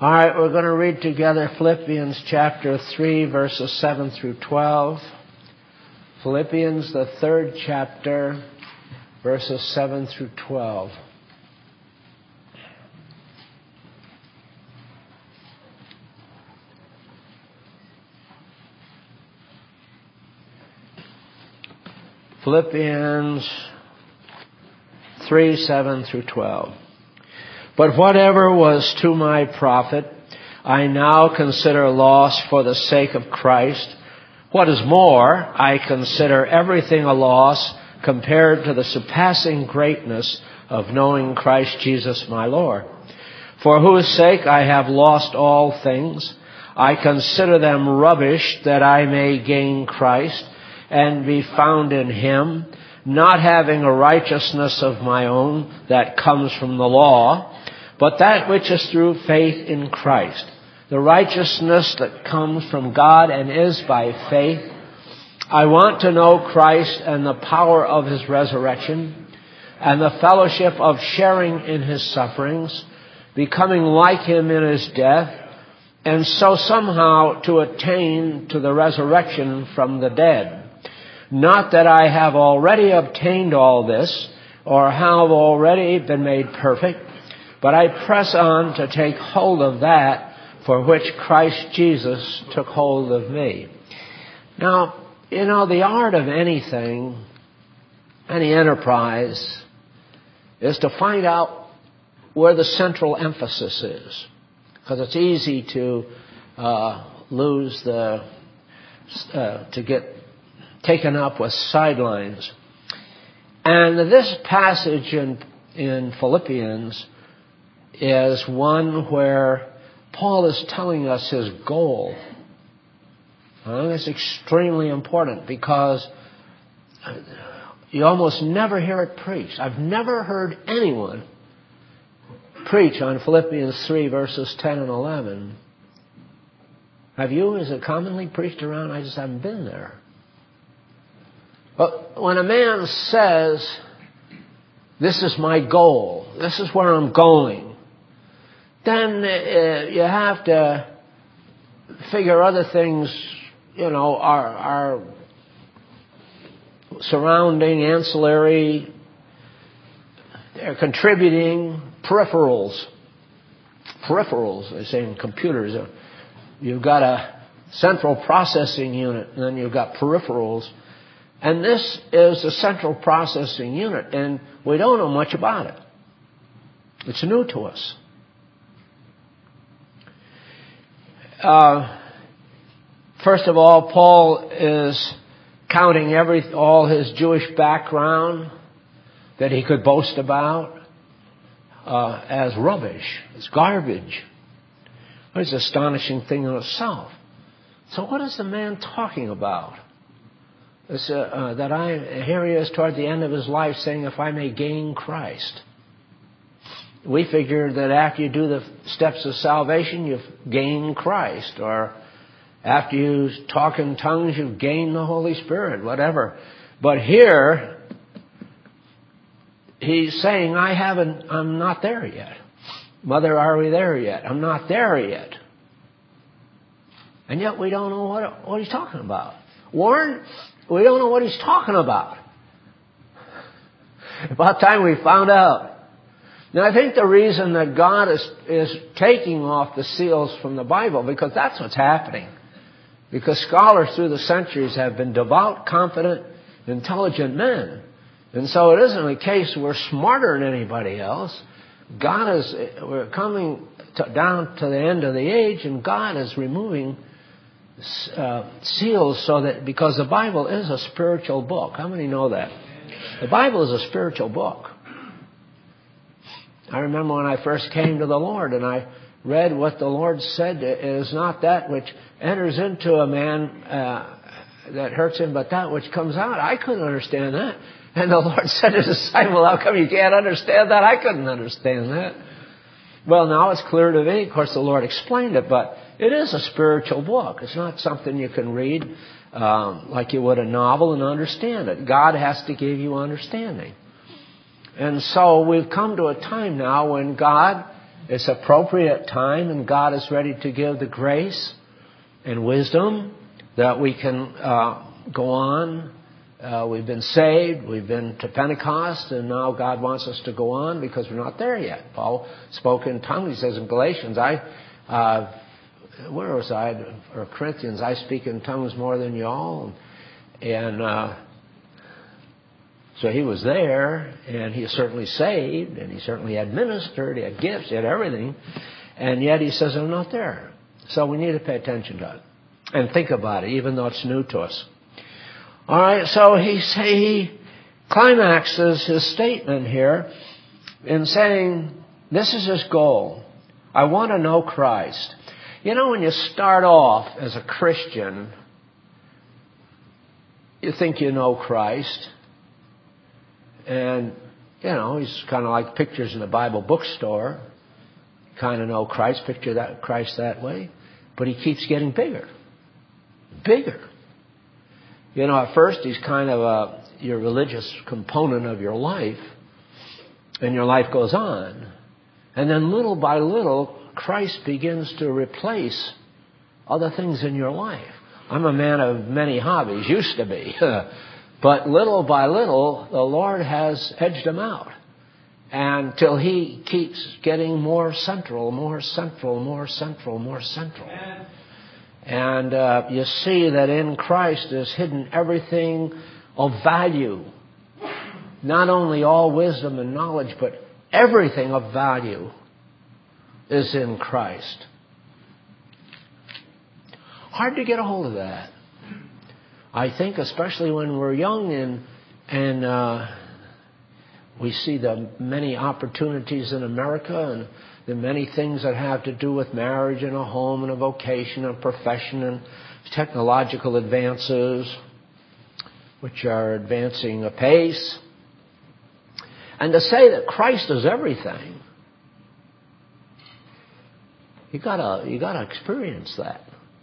All right, we're going to read together Philippians chapter 3, verses 7 through 12. Philippians, the 3rd chapter, verses 7 through 12. Philippians 3, 7 through 12. But whatever was to my profit, I now consider loss for the sake of Christ. What is more, I consider everything a loss compared to the surpassing greatness of knowing Christ Jesus my Lord, for whose sake I have lost all things. I consider them rubbish, that I may gain Christ and be found in Him, not having a righteousness of my own that comes from the law, but that which is through faith in Christ, the righteousness that comes from God and is by faith. I want to know Christ and the power of His resurrection and the fellowship of sharing in His sufferings, becoming like Him in His death, and so somehow to attain to the resurrection from the dead. Not that I have already obtained all this or have already been made perfect, but I press on to take hold of that for which Christ Jesus took hold of me. Now, the art of anything, any enterprise, is to find out where the central emphasis is. Because it's easy to to get taken up with sidelines. And this passage in Philippians is one where Paul is telling us his goal. And it's extremely important because you almost never hear it preached. I've never heard anyone preach on Philippians 3, verses 10 and 11. Have you? Is it commonly preached around? I just haven't been there. But when a man says, this is my goal, this is where I'm going, then you have to figure other things, are surrounding, ancillary, they're contributing, peripherals, they say in computers. You've got a central processing unit, and then you've got peripherals. And this is the central processing unit, and we don't know much about it. It's new to us. First of all, Paul is counting all his Jewish background that he could boast about as rubbish, as garbage. It's an astonishing thing in itself. So what is the man talking about? Here he is toward the end of his life saying, if I may gain Christ. We figure that after you do the steps of salvation, you've gained Christ. Or after you talk in tongues, you've gained the Holy Spirit, whatever. But here, he's saying, I'm not there yet. Mother, are we there yet? I'm not there yet. And yet we don't know what he's talking about. Warren, we don't know what he's talking about. About time we found out. Now, I think the reason that God is taking off the seals from the Bible, because that's what's happening. Because scholars through the centuries have been devout, confident, intelligent men. And so it isn't a case we're smarter than anybody else. We're coming down to the end of the age, and God is removing seals because the Bible is a spiritual book. How many know that? The Bible is a spiritual book. I remember when I first came to the Lord and I read what the Lord said, it is not that which enters into a man that hurts him, but that which comes out. I couldn't understand that. And the Lord said to his disciple, how come you can't understand that? I couldn't understand that. Well, now it's clear to me. Of course, the Lord explained it, but it is a spiritual book. It's not something you can read like you would a novel and understand it. God has to give you understanding. And so we've come to a time now when God It's appropriate time, and God is ready to give the grace and wisdom that we can go on. We've been saved, we've been to Pentecost, and now God wants us to go on because we're not there yet. Paul spoke in tongues. He says in Galatians, where was I? Or Corinthians, I speak in tongues more than y'all. And so he was there, and he was certainly saved, and he certainly had ministered, he had gifts, he had everything. And yet he says, I'm not there. So we need to pay attention to it and think about it, even though it's new to us. All right, so he climaxes his statement here in saying, this is his goal. I want to know Christ. You know, when you start off as a Christian, you think you know Christ. And, you know, he's kind of like pictures in a Bible bookstore. Kind of know Christ, picture that Christ that way. But he keeps getting bigger. Bigger. You know, at first he's kind of your religious component of your life, and your life goes on. And then little by little, Christ begins to replace other things in your life. I'm a man of many hobbies, used to be. But little by little, the Lord has edged them out until he keeps getting more central, more central, more central, more central. And you see that in Christ is hidden everything of value. Not only all wisdom and knowledge, but everything of value is in Christ. Hard to get a hold of that. I think especially when we're young and we see the many opportunities in America and the many things that have to do with marriage and a home and a vocation and a profession and technological advances, which are advancing apace. And to say that Christ is everything, you gotta experience that.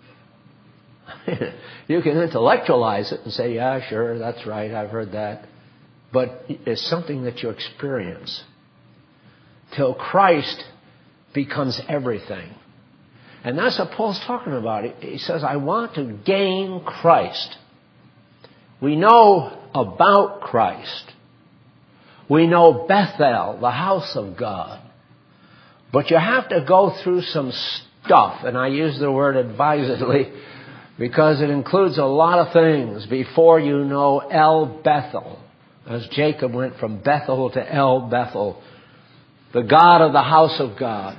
You can intellectualize it and say, yeah, sure, that's right, I've heard that. But it's something that you experience till Christ becomes everything. And that's what Paul's talking about. He says, I want to gain Christ. We know about Christ. We know Bethel, the house of God. But you have to go through some stuff, and I use the word advisedly because it includes a lot of things before you know El Bethel. As Jacob went from Bethel to El Bethel, the God of the house of God.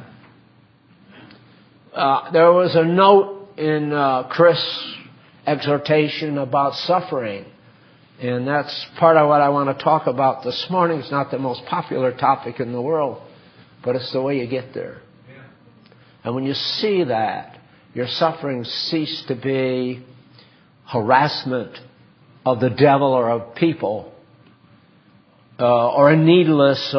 There was a note in Chris' exhortation about suffering. And that's part of what I want to talk about this morning. It's not the most popular topic in the world, but it's the way you get there. Yeah. And when you see that, your sufferings cease to be harassment of the devil or of people, or a needless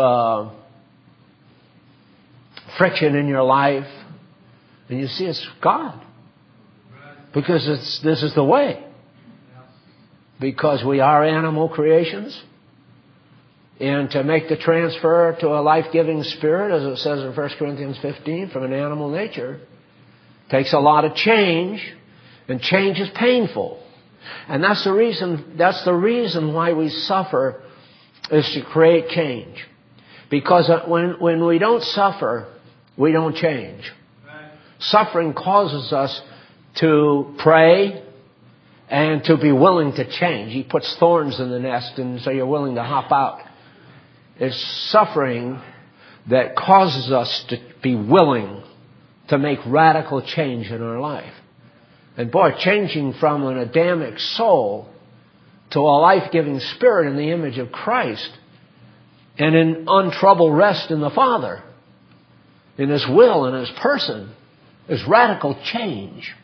friction in your life, and you see it's God. Because this is the way. Because we are animal creations. And to make the transfer to a life-giving spirit, as it says in 1 Corinthians 15, from an animal nature, takes a lot of change, and change is painful. And that's the reason why we suffer, is to create change. Because when we don't suffer, we don't change. Right. Suffering causes us to pray and to be willing to change. He puts thorns in the nest, and so you're willing to hop out. It's suffering that causes us to be willing to make radical change in our life. And boy, changing from an Adamic soul to a life-giving spirit in the image of Christ and in untroubled rest in the Father, in His will and His person, is radical change.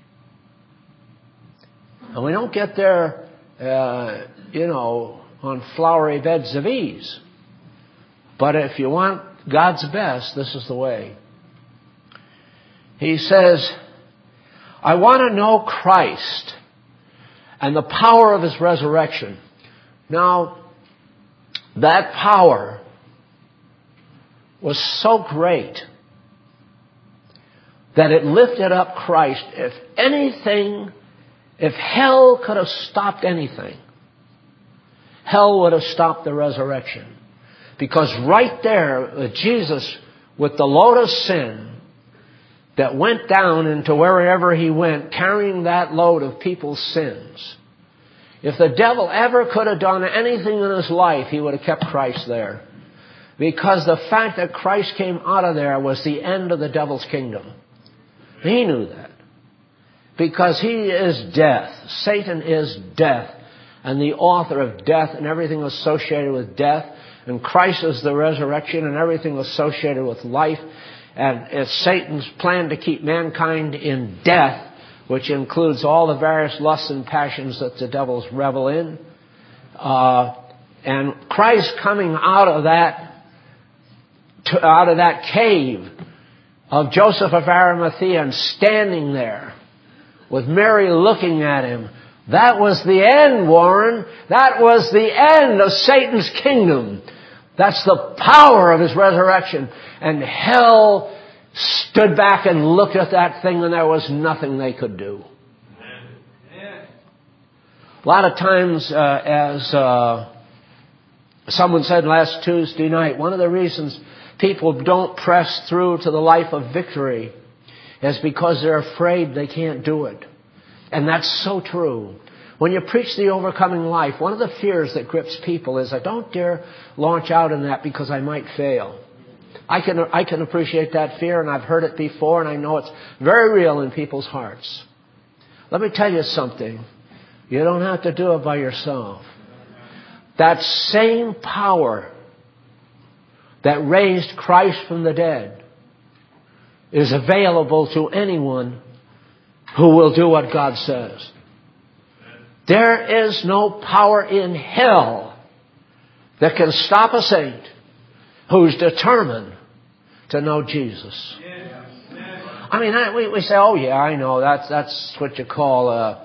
And we don't get there, on flowery beds of ease. But if you want God's best, this is the way. He says, I want to know Christ and the power of His resurrection. Now, that power was so great that it lifted up Christ. If hell could have stopped anything, hell would have stopped the resurrection. Because right there, Jesus, with the load of sin that went down into wherever he went, carrying that load of people's sins, if the devil ever could have done anything in his life, he would have kept Christ there. Because the fact that Christ came out of there was the end of the devil's kingdom. He knew that. Because he is death. Satan is death. And the author of death and everything associated with death. And Christ is the resurrection and everything associated with life. And it's Satan's plan to keep mankind in death, which includes all the various lusts and passions that the devils revel in. And Christ coming out of that cave of Joseph of Arimathea and standing there with Mary looking at him. That was the end, Warren. That was the end of Satan's kingdom. That's the power of his resurrection. And hell stood back and looked at that thing, and there was nothing they could do. A lot of times, as someone said last Tuesday night, one of the reasons people don't press through to the life of victory is because they're afraid they can't do it. And that's so true. When you preach the overcoming life, one of the fears that grips people is, I don't dare launch out in that because I might fail. I can appreciate that fear, and I've heard it before, and I know it's very real in people's hearts. Let me tell you something. You don't have to do it by yourself. That same power that raised Christ from the dead is available to anyone who will do what God says. There is no power in hell that can stop a saint who's determined to know Jesus. I mean, we say, oh yeah, I know, that's what you call,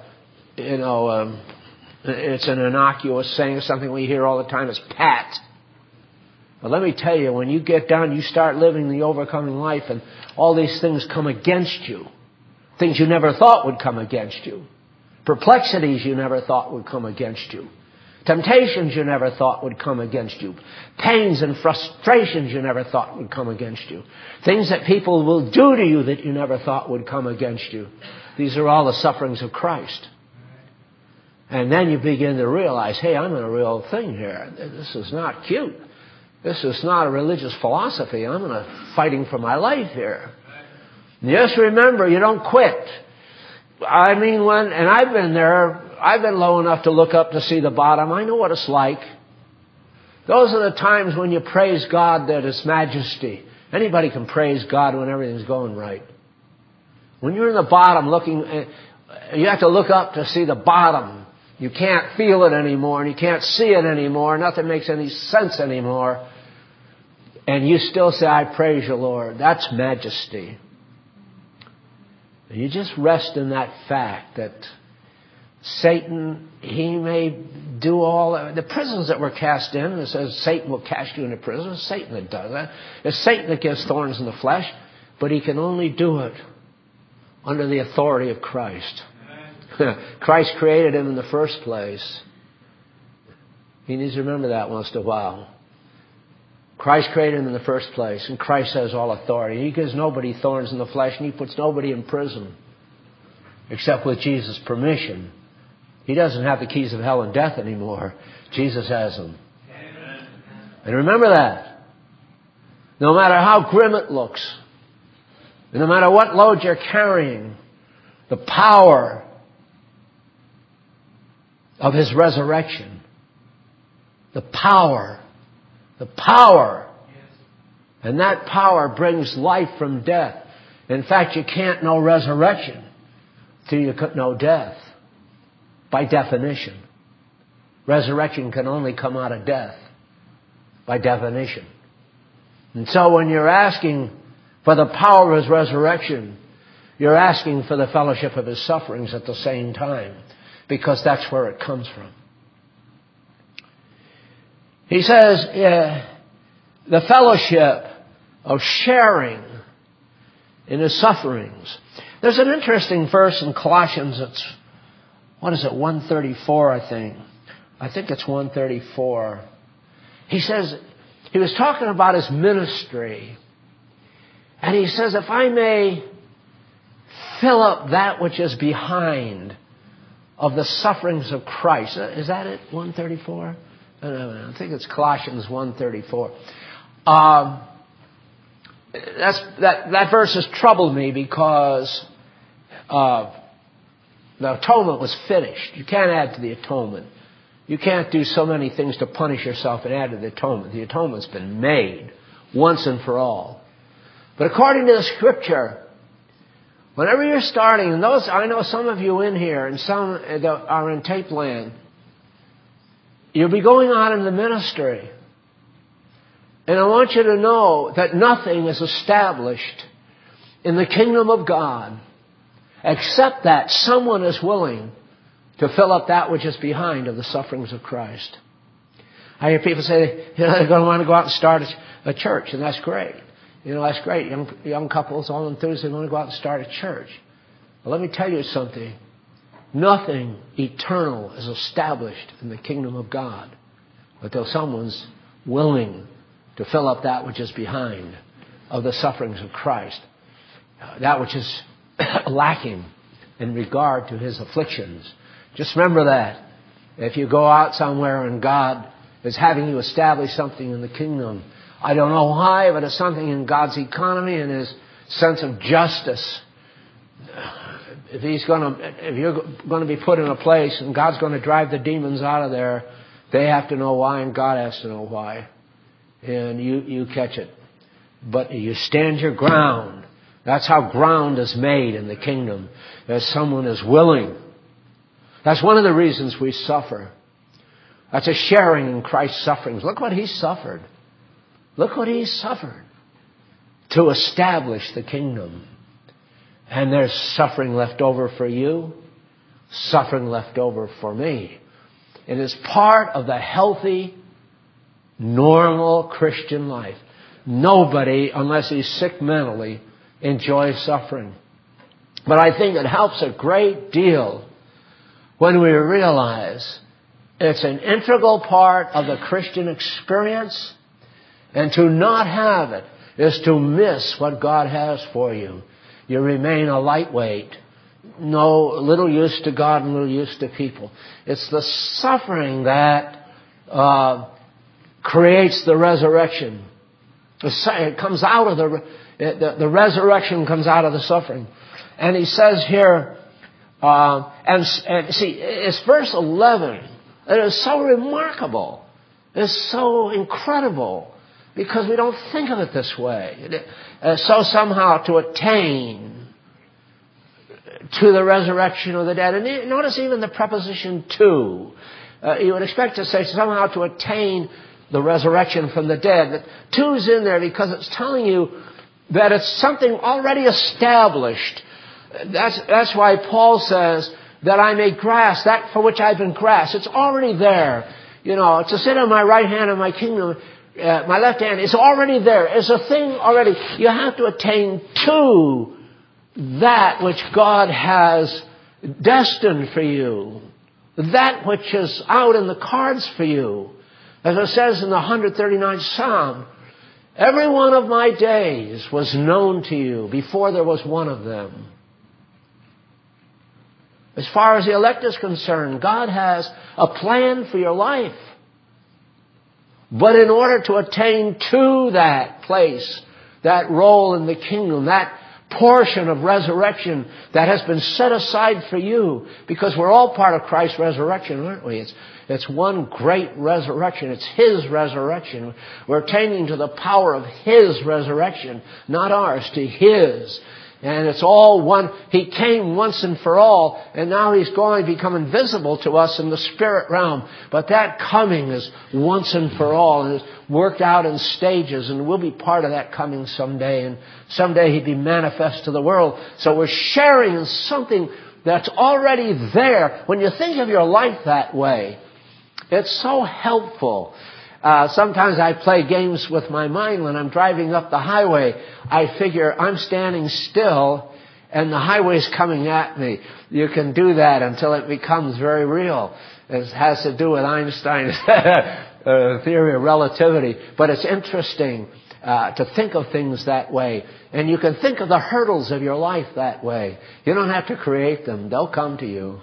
it's an innocuous saying, something we hear all the time, it's pat. But let me tell you, when you get down, you start living the overcoming life, and all these things come against you. Things you never thought would come against you. Perplexities you never thought would come against you. Temptations you never thought would come against you. Pains and frustrations you never thought would come against you. Things that people will do to you that you never thought would come against you. These are all the sufferings of Christ. And then you begin to realize, hey, I'm in a real thing here. This is not cute. This is not a religious philosophy. I'm fighting for my life here. Just remember, you don't quit. I mean, and I've been there, I've been low enough to look up to see the bottom. I know what it's like. Those are the times when you praise God at His majesty. Anybody can praise God when everything's going right. When you're in the bottom looking, you have to look up to see the bottom. You can't feel it anymore, and you can't see it anymore. Nothing makes any sense anymore. And you still say, I praise you, Lord. That's majesty. And you just rest in that fact that Satan, he may do all the prisons that were cast in. It says Satan will cast you into prison. It's Satan that does that. It's Satan that gives thorns in the flesh. But he can only do it under the authority of Christ. Christ created him in the first place. He needs to remember that once in a while. Christ created him in the first place, and Christ has all authority. He gives nobody thorns in the flesh, and He puts nobody in prison except with Jesus' permission. He doesn't have the keys of hell and death anymore. Jesus has them. Amen. And remember that. No matter how grim it looks, and no matter what load you're carrying, the power of His resurrection, the power, and that power brings life from death. In fact, you can't know resurrection till you know death. By definition. Resurrection can only come out of death. By definition. And so when you're asking for the power of His resurrection, you're asking for the fellowship of His sufferings at the same time. Because that's where it comes from. He says, the fellowship of sharing in his sufferings. There's an interesting verse in Colossians. It's, 134, I think. I think it's 134. He says, he was talking about his ministry. And he says, if I may fill up that which is behind of the sufferings of Christ. Is that it? 134? I think it's Colossians 134. That verse has troubled me because the atonement was finished. You can't add to the atonement. You can't do so many things to punish yourself and add to the atonement. The atonement's been made once and for all. But according to the Scripture, whenever you're starting, and I know some of you in here and some that are in tape land, you'll be going on in the ministry. And I want you to know that nothing is established in the kingdom of God except that someone is willing to fill up that which is behind of the sufferings of Christ. I hear people say, they're going to want to go out and start a church, and that's great. That's great. Young couples all enthused, they want to go out and start a church. But let me tell you something. Nothing eternal is established in the kingdom of God until someone's willing to fill up that which is behind of the sufferings of Christ. That which is lacking in regard to his afflictions. Just remember that. If you go out somewhere and God is having you establish something in the kingdom, I don't know why, but it's something in God's economy and his sense of justice. If you're going to be put in a place and God's going to drive the demons out of there, they have to know why and God has to know why. And you catch it. But you stand your ground. That's how ground is made in the kingdom. As someone is willing. That's one of the reasons we suffer. That's a sharing in Christ's sufferings. Look what he suffered. Look what he suffered to establish the kingdom. And there's suffering left over for you, suffering left over for me. It is part of the healthy, normal Christian life. Nobody, unless he's sick mentally, enjoys suffering. But I think it helps a great deal when we realize it's an integral part of the Christian experience. And to not have it is to miss what God has for you. You remain a lightweight. Little use to God and little use to people. It's the suffering that creates the resurrection. It comes out of the resurrection comes out of the suffering. And he says here, and see, it's verse 11. It is so remarkable. It's so incredible. Because we don't think of it this way. So somehow to attain to the resurrection of the dead. And notice even the preposition to. You would expect to say somehow to attain the resurrection from the dead. But to's in there because it's telling you that it's something already established. That's why Paul says that I may grasp that for which I've been grasped. It's already there. To sit on my right hand in my kingdom. My left hand is already there. It's a thing already. You have to attain to that which God has destined for you. That which is out in the cards for you. As it says in the 139th Psalm, every one of my days was known to you before there was one of them. As far as the elect is concerned, God has a plan for your life. But in order to attain to that place, that role in the kingdom, that portion of resurrection that has been set aside for you, because we're all part of Christ's resurrection, aren't we? It's one great resurrection. It's his resurrection. We're attaining to the power of his resurrection, not ours, to his. And it's all one. He came once and for all, and now he's going to become invisible to us in the spirit realm. But that coming is once and for all, and is worked out in stages, and we'll be part of that coming someday. And someday he'd be manifest to the world. So we're sharing in something that's already there. When you think of your life that way, it's so helpful. Sometimes I play games with my mind when I'm driving up the highway. I figure I'm standing still and the highway's coming at me. You can do that until it becomes very real. It has to do with Einstein's theory of relativity. But it's interesting to think of things that way. And you can think of the hurdles of your life that way. You don't have to create them. They'll come to you.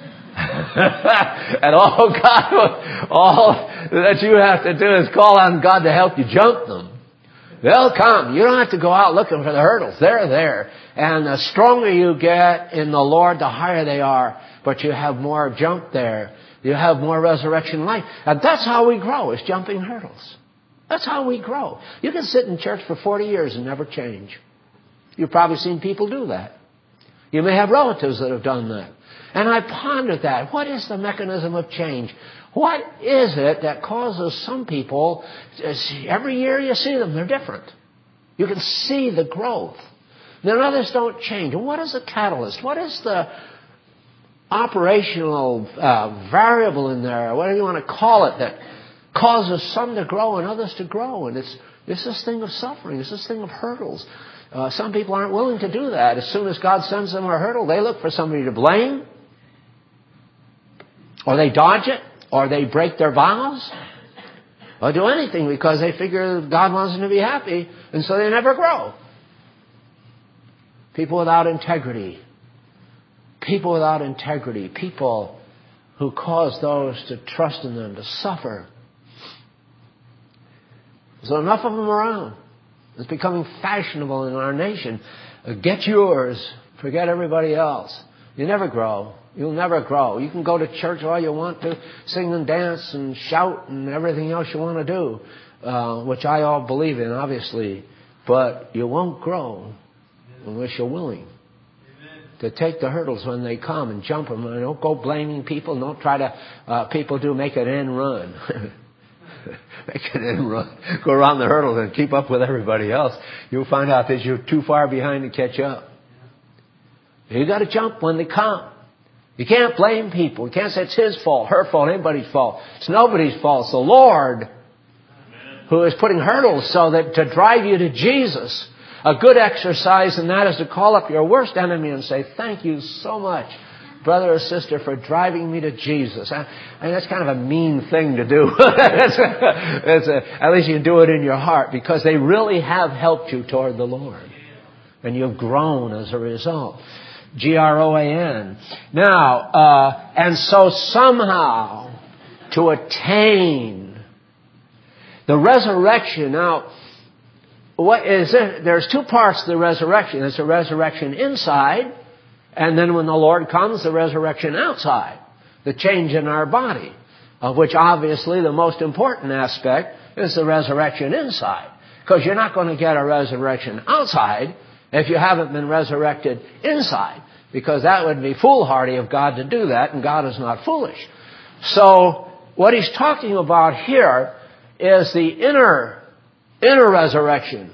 And all that you have to do is call on God to help you jump them. They'll come. You don't have to go out looking for the hurdles. They're there. And the stronger you get in the Lord, the higher they are. But you have more jump there. You have more resurrection life. And that's how we grow, is jumping hurdles. That's how we grow. You can sit in church for 40 years and never change. You've probably seen people do that. You may have relatives that have done that. And I pondered that. What is the mechanism of change? What is it that causes some people, every year you see them, they're different. You can see the growth. Then others don't change. And what is the catalyst? What is the operational variable in there, whatever you want to call it, that causes some to grow and others to grow? And it's this thing of suffering. It's this thing of hurdles. Some people aren't willing to do that. As soon as God sends them a hurdle, they look for somebody to blame, or they dodge it, or they break their vows, or do anything because they figure God wants them to be happy, and so they never grow. People without integrity. People without integrity. People who cause those to trust in them to suffer. There's enough of them around. It's becoming fashionable in our nation. Get yours. Forget everybody else. You never grow. You'll never grow. You can go to church all you want to, sing and dance and shout and everything else you want to do, which I all believe in, obviously. But you won't grow unless you're willing to take the hurdles when they come and jump them. And don't go blaming people. Don't try to, people do make an end run. Make an end run. Go around the hurdles and keep up with everybody else. You'll find out that you're too far behind to catch up. You got to jump when they come. You can't blame people. You can't say it's his fault, her fault, anybody's fault. It's nobody's fault. It's the Lord who is putting hurdles so that to drive you to Jesus. A good exercise in that is to call up your worst enemy and say, thank you so much, brother or sister, for driving me to Jesus. And that's kind of a mean thing to do. At least you can do it in your heart, because they really have helped you toward the Lord. And you've grown as a result. Groan. Now, and so somehow to attain the resurrection. Now, what is it? There's two parts to the resurrection. There's a resurrection inside, and then when the Lord comes, the resurrection outside. The change in our body, of which obviously the most important aspect is the resurrection inside. Because you're not going to get a resurrection outside if you haven't been resurrected inside. Because that would be foolhardy of God to do that, and God is not foolish. So what he's talking about here is the inner resurrection.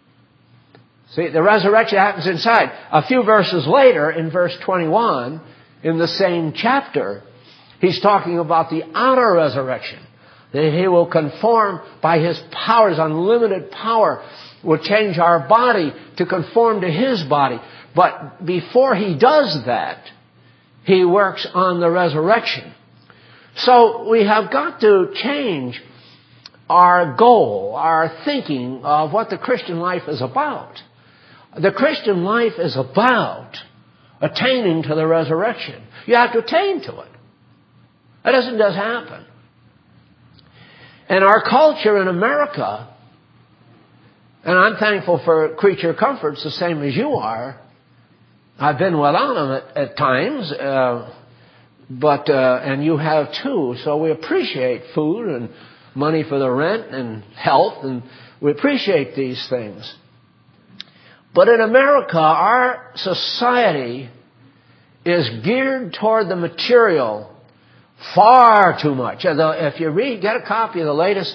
See, the resurrection happens inside. A few verses later, in verse 21, in the same chapter, he's talking about the outer resurrection. That he will conform by his power, his unlimited power, will change our body to conform to his body. But before he does that, he works on the resurrection. So we have got to change our goal, our thinking of what the Christian life is about. The Christian life is about attaining to the resurrection. You have to attain to it. That doesn't just happen. And our culture in America, and I'm thankful for creature comforts the same as you are. I've been without them at times, but and you have too. So we appreciate food and money for the rent and health, and we appreciate these things. But in America, our society is geared toward the material far too much. If you get a copy of the latest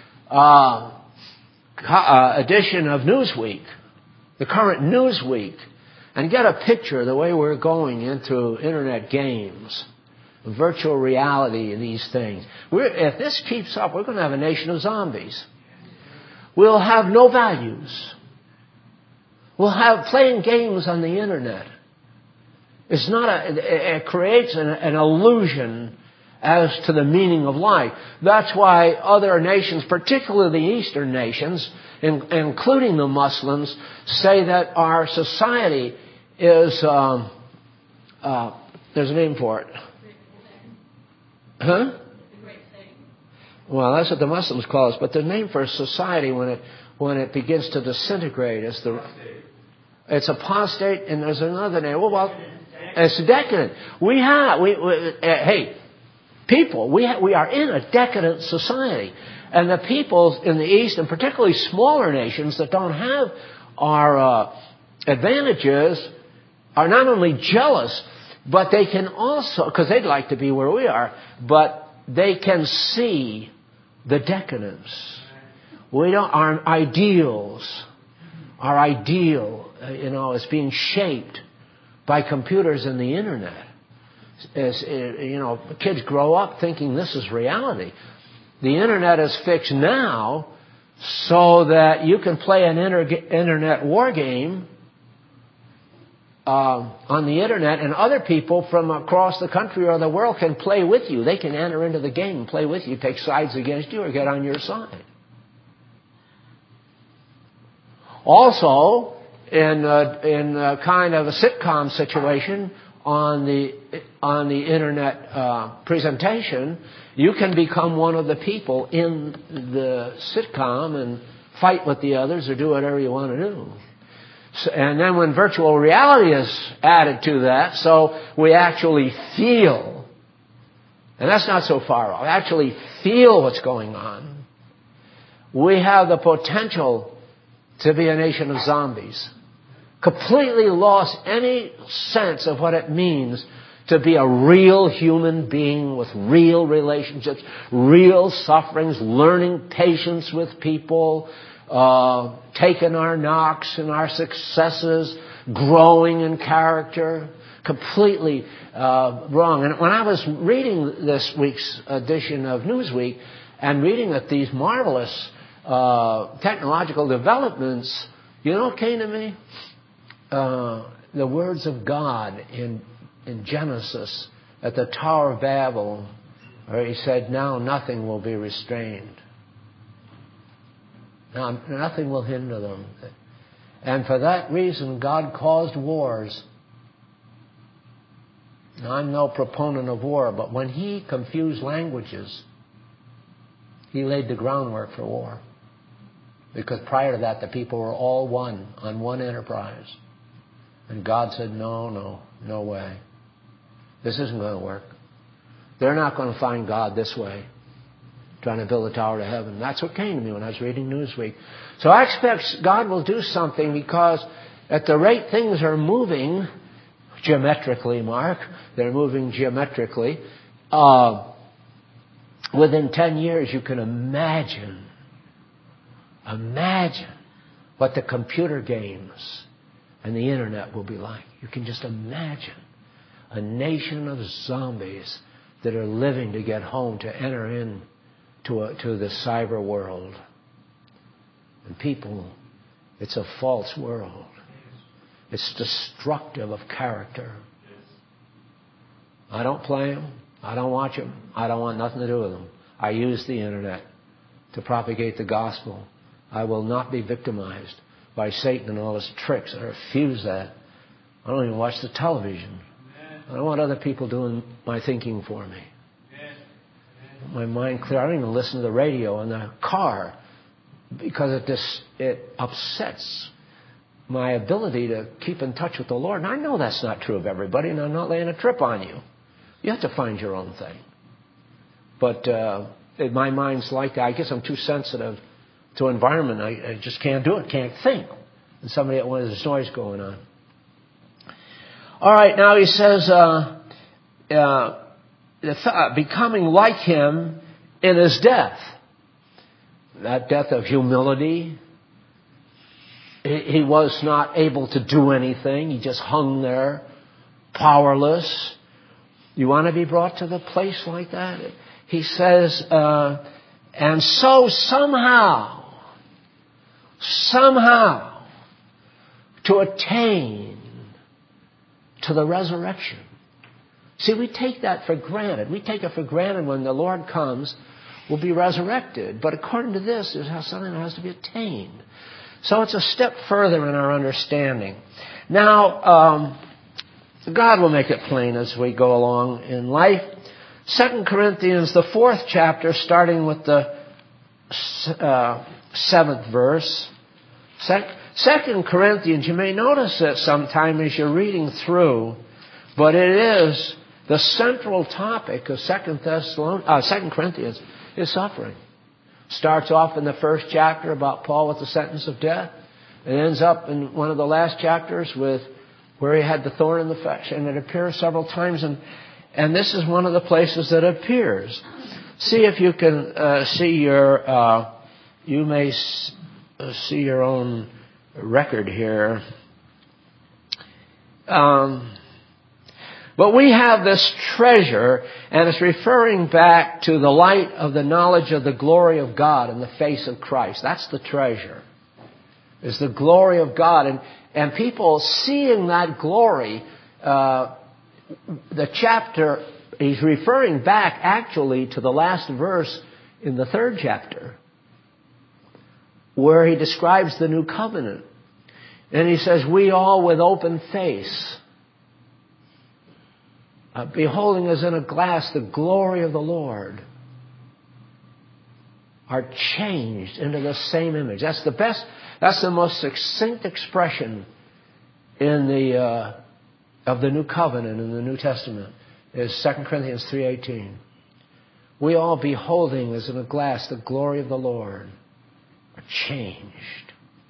edition of Newsweek, the current Newsweek, and get a picture of the way we're going into internet games. virtual reality and these things. If this keeps up, we're going to have a nation of zombies. We'll have no values. We'll have playing games on the internet. It's not it creates an illusion as to the meaning of life. That's why other nations, particularly the Eastern nations, including the Muslims, say that our society is, there's a name for it. Huh? Well, that's what the Muslims call us. But the name for society when it begins to disintegrate is it's apostate, and there's another name. Well, it's decadent. Hey, people, we are in a decadent society, and the peoples in the East, and particularly smaller nations that don't have our advantages, are not only jealous, but they can also, because they'd like to be where we are, but they can see the decadence. Our ideal, is being shaped by computers and the internet. Kids grow up thinking this is reality. The internet is fixed now so that you can play an internet war game on the internet, and other people from across the country or the world can play with you. They can enter into the game and play with you, take sides against you, or get on your side. Also, in kind of a sitcom situation on the internet presentation, you can become one of the people in the sitcom and fight with the others or do whatever you want to do. And then when virtual reality is added to that, so we actually feel, and that's not so far off, actually feel what's going on, we have the potential to be a nation of zombies. Completely lost any sense of what it means to be a real human being with real relationships, real sufferings, learning patience with people, taking our knocks and our successes, growing in character. Completely wrong. And when I was reading this week's edition of Newsweek and reading that these marvelous technological developments, you know what came to me? The words of God in Genesis at the Tower of Babel, where he said, now nothing will be restrained. Now nothing will hinder them. And for that reason, God caused wars. Now, I'm no proponent of war, but when he confused languages, he laid the groundwork for war. Because prior to that, the people were all one on one enterprise. And God said, no way. This isn't going to work. They're not going to find God this way, trying to build a tower to heaven. That's what came to me when I was reading Newsweek. So I expect God will do something, because at the rate things are moving geometrically, Mark, they're moving geometrically. Within 10 years, you can imagine what the computer games and the internet will be like. You can just imagine a nation of zombies that are living to get home, to enter in to the cyber world. And people, it's a false world. It's destructive of character. I don't play them. I don't watch them. I don't want nothing to do with them. I use the internet to propagate the gospel. I will not be victimized by Satan and all his tricks. I refuse that. I don't even watch the television. I don't want other people doing my thinking for me. My mind clear. I don't even listen to the radio in the car, because it upsets my ability to keep in touch with the Lord. And I know that's not true of everybody, and I'm not laying a trip on you. You have to find your own thing. But my mind's like that. I guess I'm too sensitive to environment. I just can't do it, can't think. And somebody at one, there's noise going on. All right, now he says, becoming like him in his death. That death of humility. He was not able to do anything. He just hung there, powerless. You want to be brought to the place like that? He says, and so somehow, to attain to the resurrection. See, we take that for granted. We take it for granted when the Lord comes, we'll be resurrected. But according to this, it's something that has to be attained. So it's a step further in our understanding. Now, God will make it plain as we go along in life. 2 Corinthians, the 4th chapter, starting with the 7th verse. 2 Corinthians, you may notice it sometime as you're reading through, but it is the central topic of 2 Corinthians is suffering. Starts off in the first chapter about Paul with the sentence of death. It ends up in one of the last chapters with where he had the thorn in the flesh, and it appears several times, and this is one of the places that appears. See if you can see you may see your own record here. But we have this treasure, and it's referring back to the light of the knowledge of the glory of God in the face of Christ. That's the treasure. It's the glory of God. And people seeing that glory, the chapter, he's referring back actually to the last verse in the 3rd chapter, where he describes the new covenant. And he says, we all with open face, beholding as in a glass the glory of the Lord, are changed into the same image. That's the most succinct expression in of the new covenant in the New Testament is 2 Corinthians 3:18. We all beholding as in a glass the glory of the Lord are changed.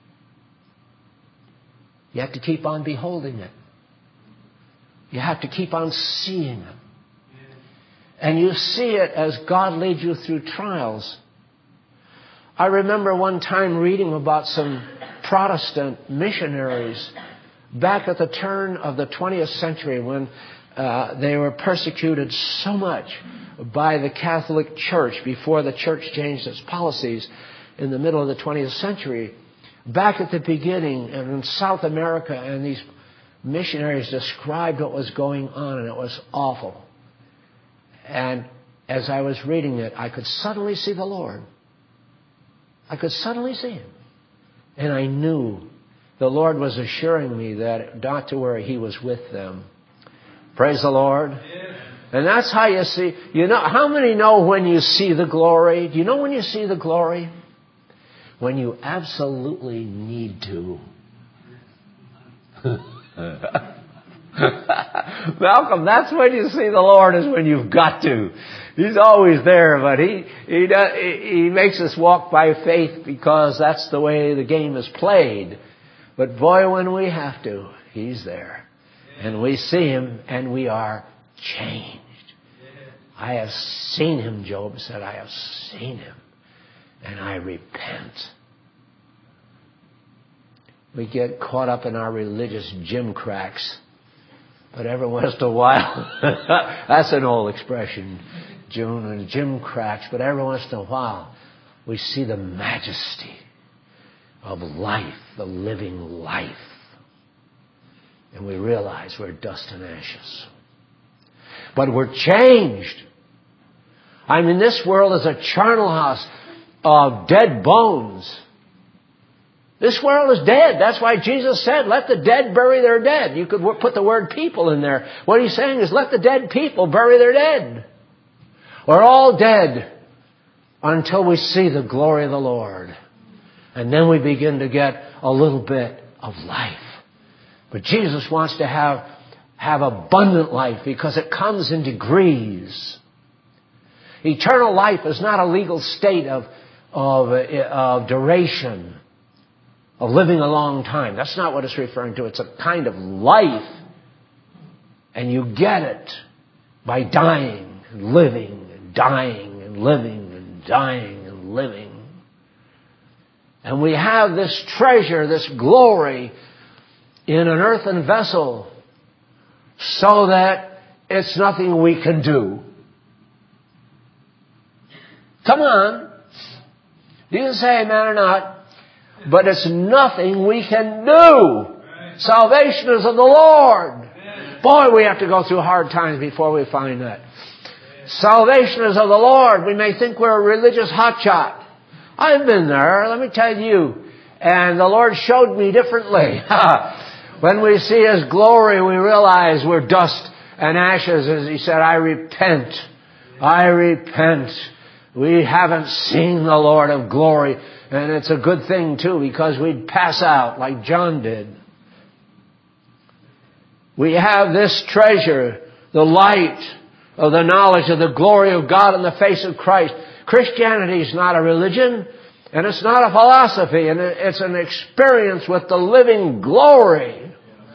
You have to keep on beholding it. You have to keep on seeing it. And you see it as God leads you through trials. I remember one time reading about some Protestant missionaries back at the turn of the 20th century when they were persecuted so much by the Catholic Church before the Church changed its policies in the middle of the 20th century. Back at the beginning and in South America, and these missionaries described what was going on, and it was awful. And as I was reading it, I could suddenly see the Lord. I could suddenly see Him. And I knew the Lord was assuring me that not to worry, He was with them. Praise the Lord. Yeah. And that's how you see. You know, how many know when you see the glory? Do you know when you see the glory? When you absolutely need to. Malcolm, that's when you see the Lord, is when you've got to. He's always there, but he makes us walk by faith because that's the way the game is played. But boy, when we have to, He's there. And we see Him and we are changed. I have seen Him, Job said, I have seen Him and I repent. We get caught up in our religious gimcracks. But every once in a while, that's an old expression, June, and gimcracks, but every once in a while, we see the majesty of life, the living life. And we realize we're dust and ashes. But we're changed. I mean, this world is a charnel house of dead bones. This world is dead. That's why Jesus said, let the dead bury their dead. You could put the word people in there. What He's saying is, let the dead people bury their dead. We're all dead until we see the glory of the Lord. And then we begin to get a little bit of life. But Jesus wants to have abundant life because it comes in degrees. Eternal life is not a legal state of duration, of living a long time. That's not what it's referring to. It's a kind of life. And you get it by dying and living and dying and living and dying and living. And we have this treasure, this glory in an earthen vessel so that it's nothing we can do. Come on. You can say amen or not, but it's nothing we can do. Salvation is of the Lord. Boy, we have to go through hard times before we find that. Salvation is of the Lord. We may think we're a religious hotshot. I've been there, let me tell you. And the Lord showed me differently. When we see His glory, we realize we're dust and ashes. As He said, I repent. I repent. We haven't seen the Lord of glory. And it's a good thing too, because we'd pass out like John did. We have this treasure, the light of the knowledge of the glory of God in the face of Christ. Christianity is not a religion, and it's not a philosophy, and it's an experience with the living glory.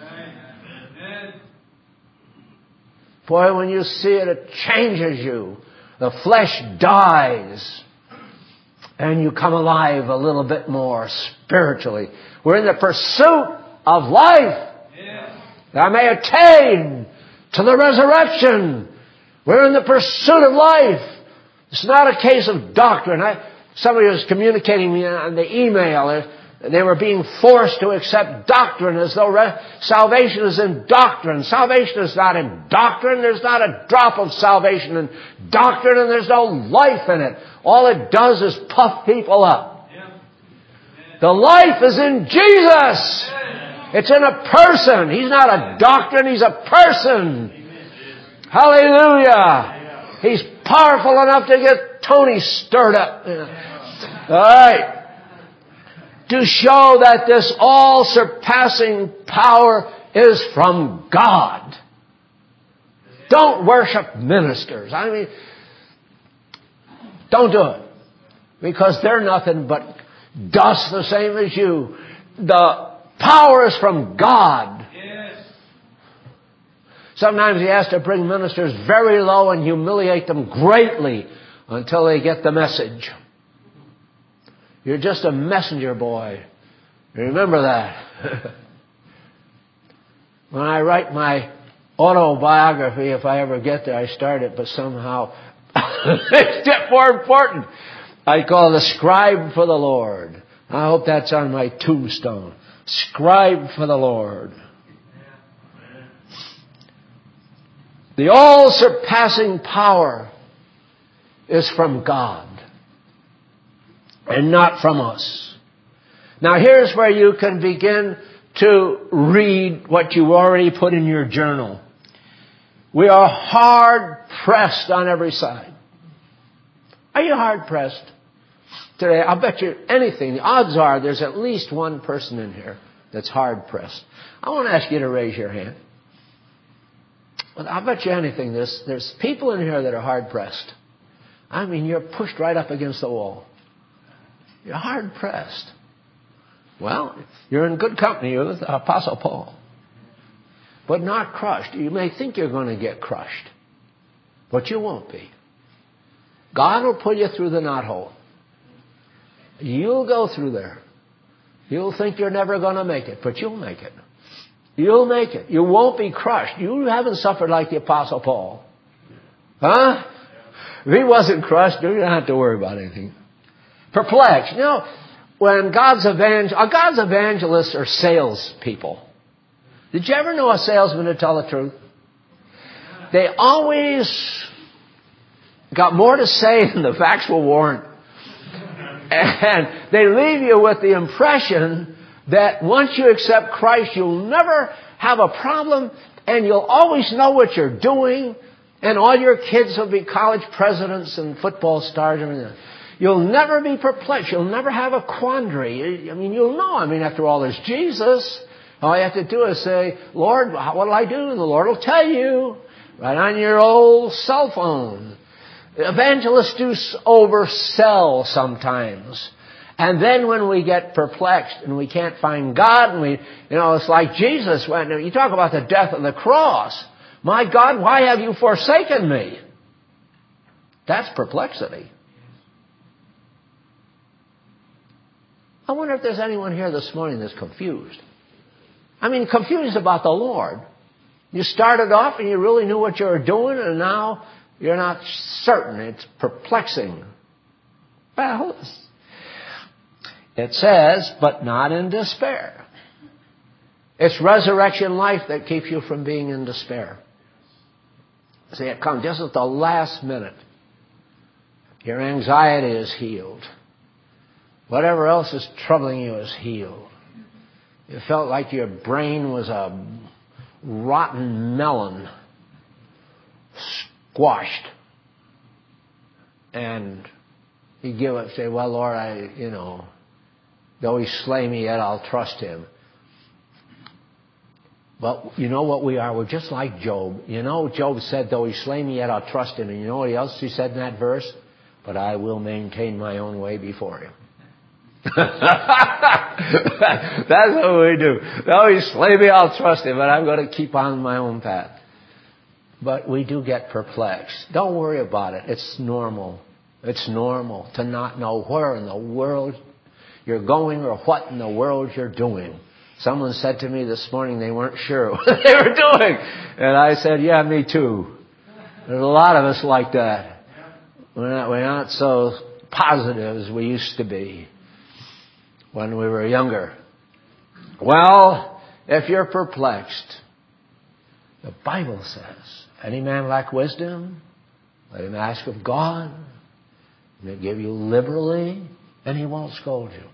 Boy, when you see it, it changes you. The flesh dies, and you come alive a little bit more spiritually. We're in the pursuit of life. That I may attain to the resurrection. We're in the pursuit of life. It's not a case of doctrine. Somebody was communicating me on the email. They were being forced to accept doctrine as though salvation is in doctrine. Salvation is not in doctrine. There's not a drop of salvation in doctrine, and there's no life in it. All it does is puff people up. The life is in Jesus. It's in a person. He's not a doctrine. He's a person. Hallelujah. He's powerful enough to get Tony stirred up. All right. To show that this all-surpassing power is from God. Don't worship ministers. I mean, don't do it. Because they're nothing but dust the same as you. The power is from God. Yes. Sometimes He has to bring ministers very low and humiliate them greatly until they get the message. You're just a messenger boy. Remember that. When I write my autobiography, if I ever get there, I start it, but somehow it's more important. I call the scribe for the Lord. I hope that's on my tombstone. Scribe for the Lord. The all-surpassing power is from God and not from us. Now here's where you can begin to read what you already put in your journal. We are hard pressed on every side. Are you hard pressed today? I'll bet you anything. The odds are there's at least one person in here that's hard pressed. I want to ask you to raise your hand. Well, I'll bet you anything. There's people in here that are hard pressed. I mean, you're pushed right up against the wall. You're hard pressed. Well, you're in good company with Apostle Paul. But not crushed. You may think you're going to get crushed, but you won't be. God will pull you through the knothole. You'll go through there. You'll think you're never going to make it, but you'll make it. You'll make it. You won't be crushed. You haven't suffered like the Apostle Paul. Huh? If he wasn't crushed, you don't have to worry about anything. Perplexed. You know, when God's evangelists are salespeople. Did you ever know a salesman to tell the truth? They always got more to say than the facts will warrant. And they leave you with the impression that once you accept Christ, you'll never have a problem and you'll always know what you're doing and all your kids will be college presidents and football stars and everything. You'll never be perplexed. You'll never have a quandary. I mean, you'll know. I mean, after all, there's Jesus. All you have to do is say, Lord, what'll I do? And the Lord will tell you right on your old cell phone. Evangelists do oversell sometimes. And then when we get perplexed and we can't find God and it's like Jesus when you talk about the death of the cross. My God, why have you forsaken me? That's perplexity. I wonder if there's anyone here this morning that's confused. I mean, confused about the Lord. You started off and you really knew what you were doing, and now you're not certain. It's perplexing. Well, it says, but not in despair. It's resurrection life that keeps you from being in despair. See, it comes just at the last minute. Your anxiety is healed. Whatever else is troubling you is healed. You felt like your brain was a rotten melon, squashed. And you give up, say, well, Lord, though he slay me, yet I'll trust him. But you know what we are? We're just like Job. You know, Job said, though he slay me, yet I'll trust him. And you know what else he said in that verse? But I will maintain my own way before him. That's what we do. Though he slay me, I'll trust him, but I'm going to keep on my own path. But we do get perplexed. Don't worry about it. It's normal. It's normal to not know where in the world you're going or what in the world you're doing. Someone said to me this morning they weren't sure what they were doing. And I said, yeah, me too. There's a lot of us like that. We're not so positive as we used to be when we were younger. Well, if you're perplexed, the Bible says, any man lack wisdom, let him ask of God, and he'll give you liberally, and he won't scold you.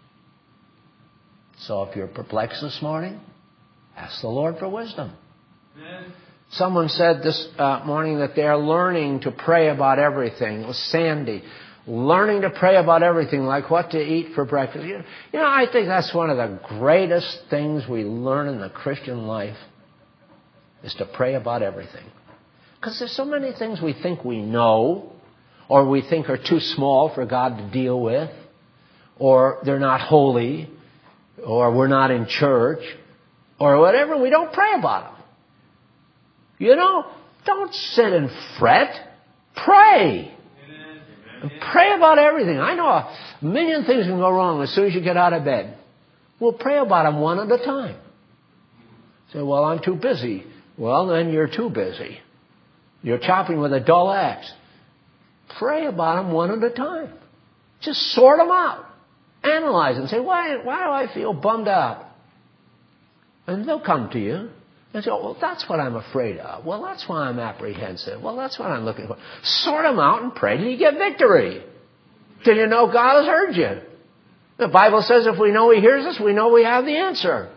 So if you're perplexed this morning, ask the Lord for wisdom. Amen. Someone said this morning that they're learning to pray about everything. It was Sandy. Learning to pray about everything, like what to eat for breakfast. You know, I think that's one of the greatest things we learn in the Christian life, is to pray about everything. Because there's so many things we think we know, or we think are too small for God to deal with, or they're not holy, or we're not in church, or whatever. We don't pray about them. You know, don't sit and fret. Pray. And pray about everything. I know a million things can go wrong as soon as you get out of bed. Well, pray about them one at a time. Say, well, I'm too busy. Well, then you're too busy. You're chopping with a dull axe. Pray about them one at a time. Just sort them out. Analyze them. Say, why do I feel bummed out? And they'll come to you. And say, well, that's what I'm afraid of. Well, that's why I'm apprehensive. Well, that's what I'm looking for. Sort them out and pray till you get victory. Till you know God has heard you. The Bible says if we know he hears us, we know we have the answer.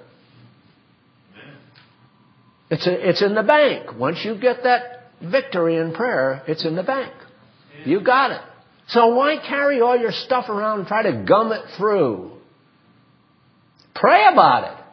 It's in the bank. Once you get that victory in prayer, it's in the bank. You got it. So why carry all your stuff around and try to gum it through? Pray about it.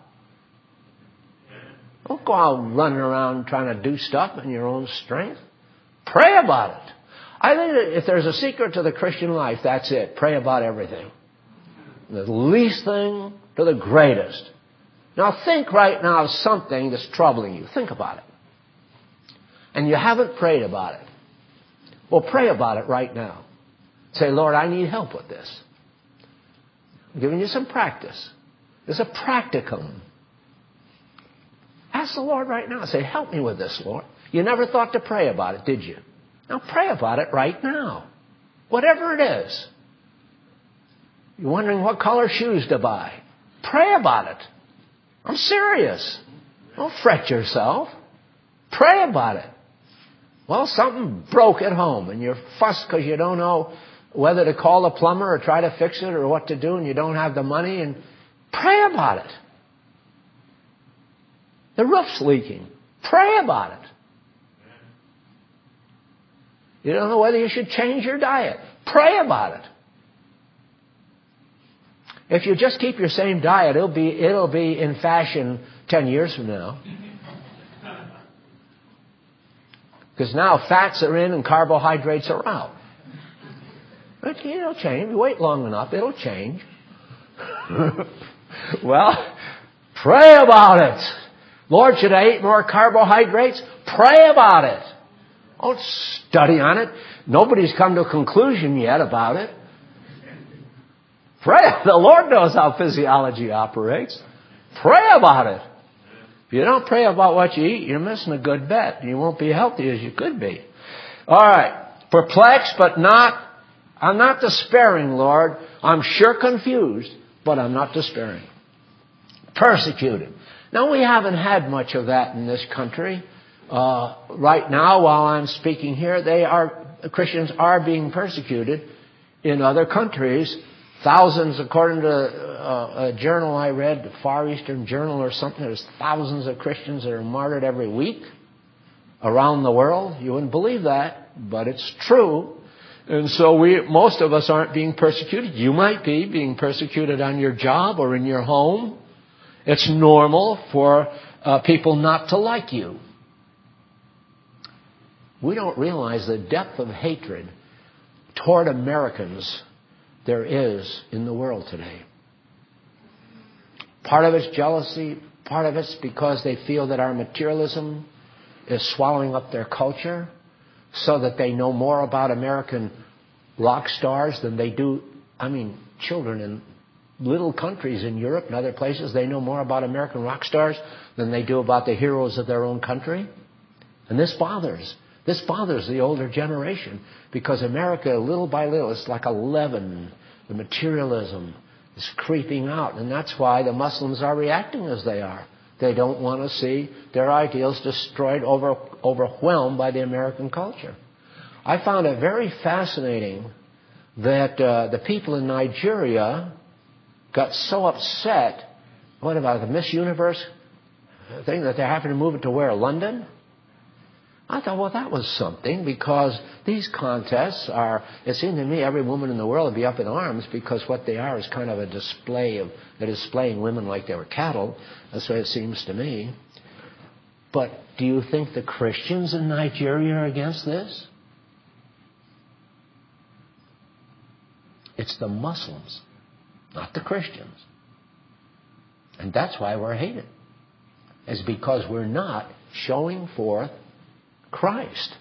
Don't go out running around trying to do stuff in your own strength. Pray about it. I think that if there's a secret to the Christian life, that's it. Pray about everything. The least thing to the greatest. Now think right now of something that's troubling you. Think about it. And you haven't prayed about it. Well, pray about it right now. Say, Lord, I need help with this. I'm giving you some practice. It's a practicum. Ask the Lord right now. Say, help me with this, Lord. You never thought to pray about it, did you? Now pray about it right now. Whatever it is. You're wondering what color shoes to buy. Pray about it. I'm serious. Don't fret yourself. Pray about it. Well, something broke at home and you're fussed because you don't know whether to call a plumber or try to fix it or what to do, and you don't have the money, and pray about it. The roof's leaking. Pray about it. You don't know whether you should change your diet. Pray about it. If you just keep your same diet, it'll be in fashion 10 years from now. Because now fats are in and carbohydrates are out. But it'll change. If you wait long enough, it'll change. Well, pray about it. Lord, should I eat more carbohydrates? Pray about it. Don't study on it. Nobody's come to a conclusion yet about it. Pray. The Lord knows how physiology operates. Pray about it. If you don't pray about what you eat, you're missing a good bet. You won't be healthy as you could be. All right. Perplexed, but I'm not despairing, Lord. I'm sure confused, but I'm not despairing. Persecuted. Now, we haven't had much of that in this country. Right now, while I'm speaking here, Christians are being persecuted in other countries. Thousands, according to a journal I read, the Far Eastern Journal or something, there's thousands of Christians that are martyred every week around the world. You wouldn't believe that, but it's true. And so most of us aren't being persecuted. You might be being persecuted on your job or in your home. It's normal for people not to like you. We don't realize the depth of hatred toward Americans there is in the world today. Part of it's jealousy. Part of it's because they feel that our materialism is swallowing up their culture, so that they know more about American rock stars than they do. Children in little countries in Europe and other places, they know more about American rock stars than they do about the heroes of their own country. And this bothers the older generation, because America, little by little, it's like a leaven. The materialism is creeping out, and that's why the Muslims are reacting as they are. They don't want to see their ideals destroyed, overwhelmed by the American culture. I found it very fascinating that the people in Nigeria got so upset. What about the Miss Universe thing, that they're having to move it to where? London? I thought, well, that was something, because these contests are, it seemed to me, every woman in the world would be up in arms, because what they are is kind of a display of, they're displaying women like they were cattle. That's what it seems to me. But do you think the Christians in Nigeria are against this? It's the Muslims, not the Christians. And that's why we're hated. It's because we're not showing forth Christ.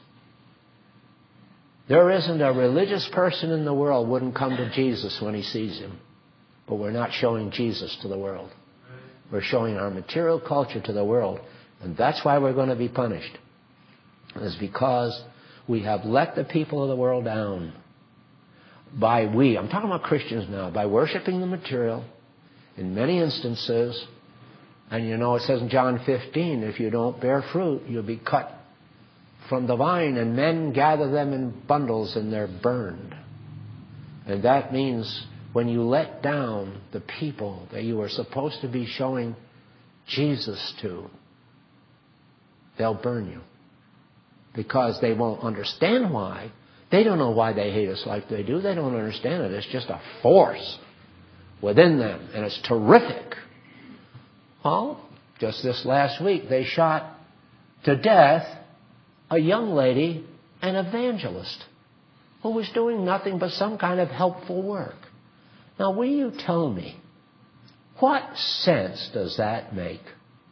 There isn't a religious person in the world wouldn't come to Jesus when he sees him. But we're not showing Jesus to the world. We're showing our material culture to the world. And that's why we're going to be punished. It's because we have let the people of the world down. I'm talking about Christians now, by worshiping the material in many instances. And it says in John 15, if you don't bear fruit, you'll be cut from the vine, and men gather them in bundles and they're burned. And that means when you let down the people that you are supposed to be showing Jesus to, they'll burn you. Because they won't understand why. They don't know why they hate us like they do. They don't understand it. It's just a force within them, and it's terrific. Well, just this last week, they shot to death a young lady, an evangelist, who was doing nothing but some kind of helpful work. Now, will you tell me, what sense does that make?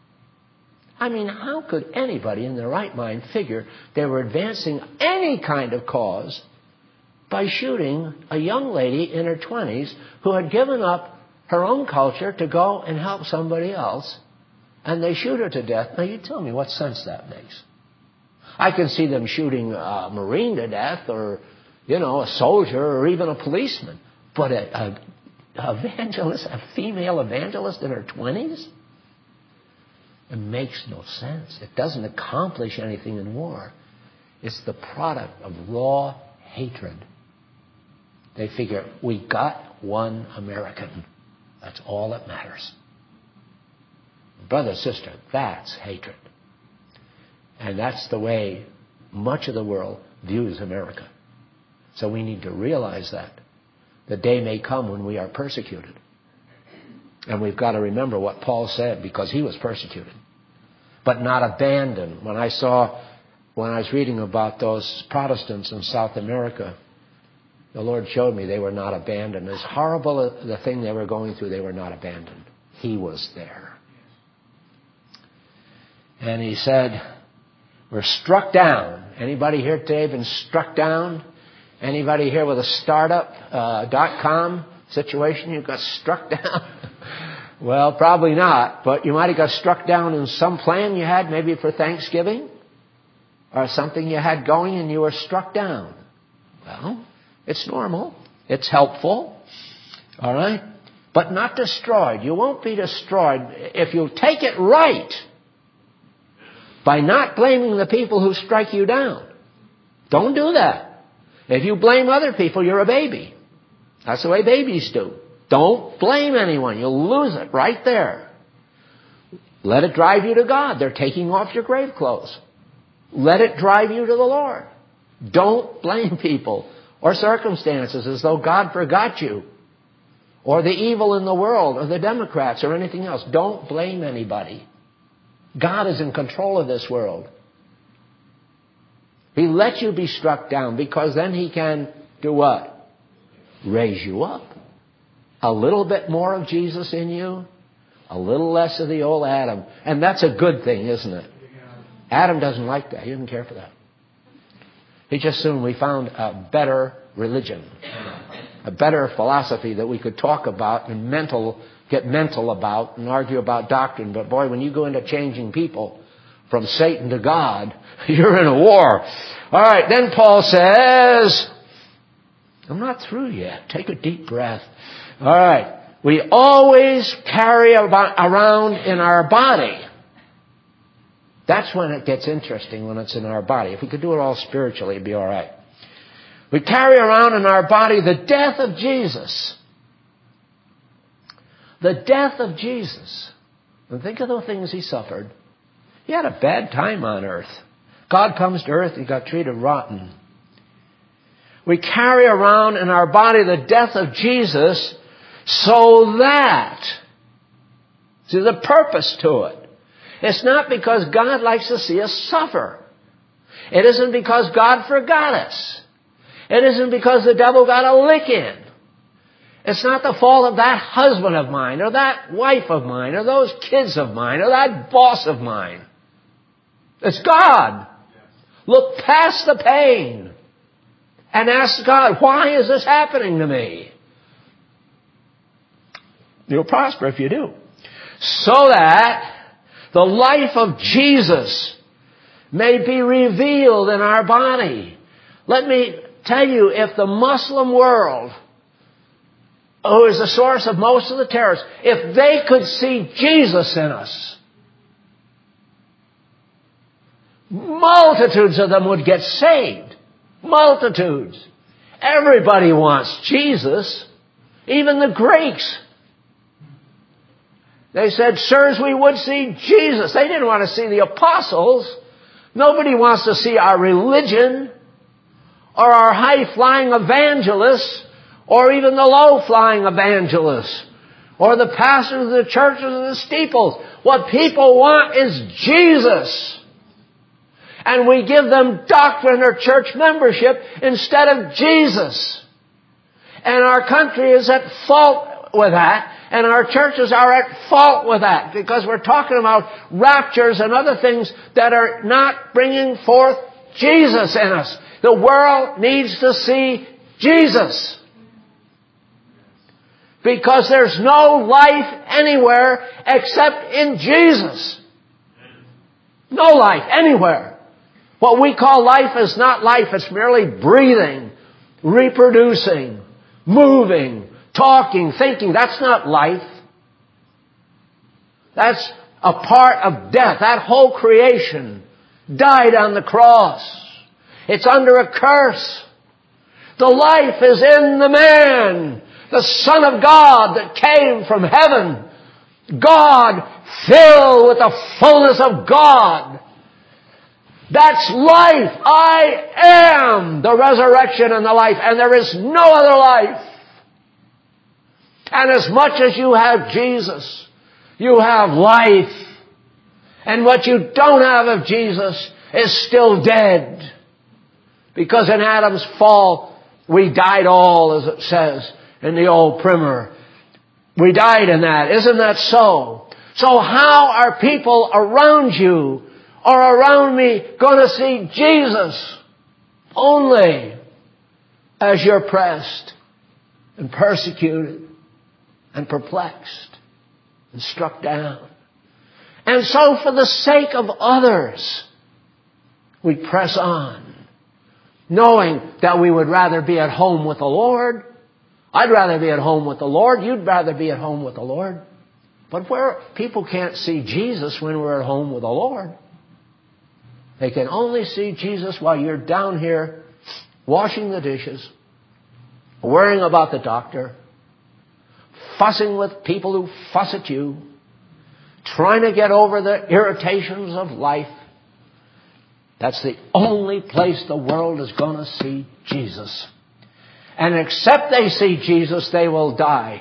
How could anybody in their right mind figure they were advancing any kind of cause by shooting a young lady in her 20s who had given up her own culture to go and help somebody else, and they shoot her to death? Now, you tell me what sense that makes. I can see them shooting a Marine to death, or, a soldier, or even a policeman. But a evangelist, a female evangelist in her 20s? It makes no sense. It doesn't accomplish anything in war. It's the product of raw hatred. They figure, we got one American. That's all that matters. Brother, sister, that's hatred. And that's the way much of the world views America. So we need to realize that. The day may come when we are persecuted. And we've got to remember what Paul said, because he was persecuted. But not abandoned. When I was reading about those Protestants in South America, the Lord showed me they were not abandoned. As horrible the thing they were going through, they were not abandoned. He was there. And he said, we're struck down. Anybody here today been struck down? Anybody here with a startup .com situation? You got struck down? Well, probably not, but you might have got struck down in some plan you had, maybe for Thanksgiving, or something you had going and you were struck down. Well, it's normal. It's helpful. All right? But not destroyed. You won't be destroyed if you take it right by not blaming the people who strike you down. Don't do that. If you blame other people, you're a baby. That's the way babies do. Don't blame anyone. You'll lose it right there. Let it drive you to God. They're taking off your grave clothes. Let it drive you to the Lord. Don't blame people or circumstances as though God forgot you, or the evil in the world, or the Democrats, or anything else. Don't blame anybody. God is in control of this world. He lets you be struck down because then He can do what? Raise you up. A little bit more of Jesus in you, a little less of the old Adam. And that's a good thing, isn't it? Adam doesn't like that. He doesn't care for that. He just assumed we found a better religion, a better philosophy that we could talk about and get mental about and argue about doctrine. But boy, when you go into changing people from Satan to God, you're in a war. All right, then Paul says, I'm not through yet. Take a deep breath. All right, we always carry around in our body. That's when it gets interesting, when it's in our body. If we could do it all spiritually, it'd be all right. We carry around in our body the death of Jesus. The death of Jesus. And think of the things He suffered. He had a bad time on earth. God comes to earth, He got treated rotten. We carry around in our body the death of Jesus so that, see the purpose to it. It's not because God likes to see us suffer. It isn't because God forgot us. It isn't because the devil got a lick in. It's not the fault of that husband of mine, or that wife of mine, or those kids of mine, or that boss of mine. It's God. Look past the pain and ask God, why is this happening to me? You'll prosper if you do. So that the life of Jesus may be revealed in our body. Let me tell you, if the Muslim world, who is the source of most of the terrorists, if they could see Jesus in us, multitudes of them would get saved. Multitudes. Everybody wants Jesus. Even the Greeks. They said, sirs, we would see Jesus. They didn't want to see the apostles. Nobody wants to see our religion or our high-flying evangelists or even the low-flying evangelists or the pastors of the churches and the steeples. What people want is Jesus. And we give them doctrine or church membership instead of Jesus. And our country is at fault with that. And our churches are at fault with that because we're talking about raptures and other things that are not bringing forth Jesus in us. The world needs to see Jesus. Because there's no life anywhere except in Jesus. No life anywhere. What we call life is not life. It's merely breathing, reproducing, moving, talking, thinking. That's not life. That's a part of death. That whole creation died on the cross. It's under a curse. The life is in the man, the Son of God that came from heaven. God filled with the fullness of God. That's life. I am the resurrection and the life, and there is no other life. And as much as you have Jesus, you have life. And what you don't have of Jesus is still dead. Because in Adam's fall, we died all, as it says in the old primer. We died in that. Isn't that so? So how are people around you or around me going to see Jesus? Only as you're pressed and persecuted and perplexed and struck down. And so for the sake of others, we press on, knowing that we would rather be at home with the Lord. I'd rather be at home with the Lord. You'd rather be at home with the Lord. But where people can't see Jesus when we're at home with the Lord. They can only see Jesus while you're down here washing the dishes, worrying about the doctor, fussing with people who fuss at you, trying to get over the irritations of life. That's the only place the world is going to see Jesus. And except they see Jesus, they will die.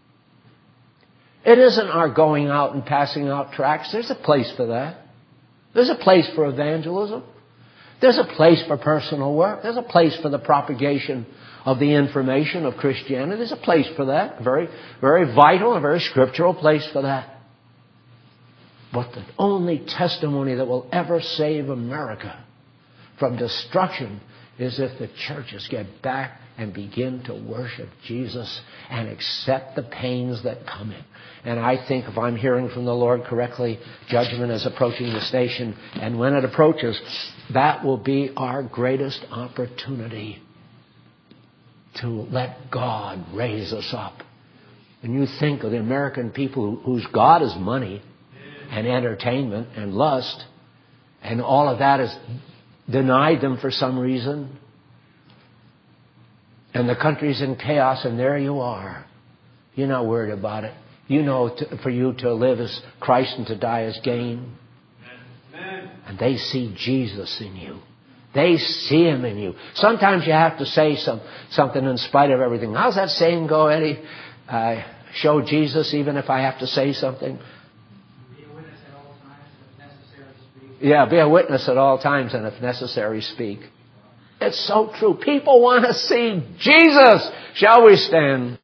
It isn't our going out and passing out tracts. There's a place for that. There's a place for evangelism. There's a place for personal work. There's a place for the propagation of the information of Christianity. There's a place for that. A very, very vital and very scriptural place for that. But the only testimony that will ever save America from destruction is if the churches get back and begin to worship Jesus and accept the pains that come in. And I think, if I'm hearing from the Lord correctly, judgment is approaching this nation. And when it approaches, that will be our greatest opportunity to let God raise us up. And you think of the American people whose God is money and entertainment and lust, and all of that is denied them for some reason. And the country's in chaos, and there you are. You're not worried about it. You know for you to live as Christ and to die as gain. Amen. And they see Jesus in you. They see Him in you. Sometimes you have to say something in spite of everything. How's that saying go, Eddie? Show Jesus even if I have to say something. Be a witness at all times, and if necessary, speak. Yeah, be a witness at all times, and if necessary, speak. It's so true. People want to see Jesus. Shall we stand?